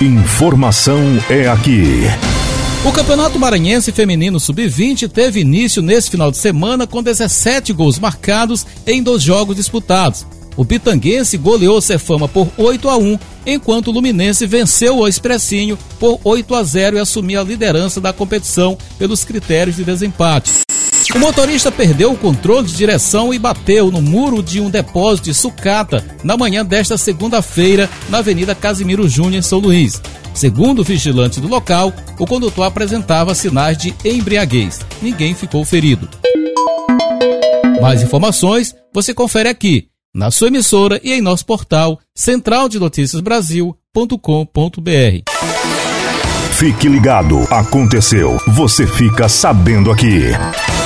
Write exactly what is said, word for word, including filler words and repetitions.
Informação é aqui. O Campeonato Maranhense Feminino sub vinte teve início nesse final de semana com dezessete gols marcados em dois jogos disputados. O Pitanguense goleou o Cefama por oito a um, enquanto o Luminense venceu o Expressinho por oito a zero e assumiu a liderança da competição pelos critérios de desempate. O motorista perdeu o controle de direção e bateu no muro de um depósito de sucata na manhã desta segunda-feira na Avenida Casimiro Júnior, em São Luís. Segundo o vigilante do local, o condutor apresentava sinais de embriaguez. Ninguém ficou ferido. Mais informações você confere aqui, na sua emissora e em nosso portal central de noticias brasil ponto com ponto br. Fique ligado, aconteceu, você fica sabendo aqui.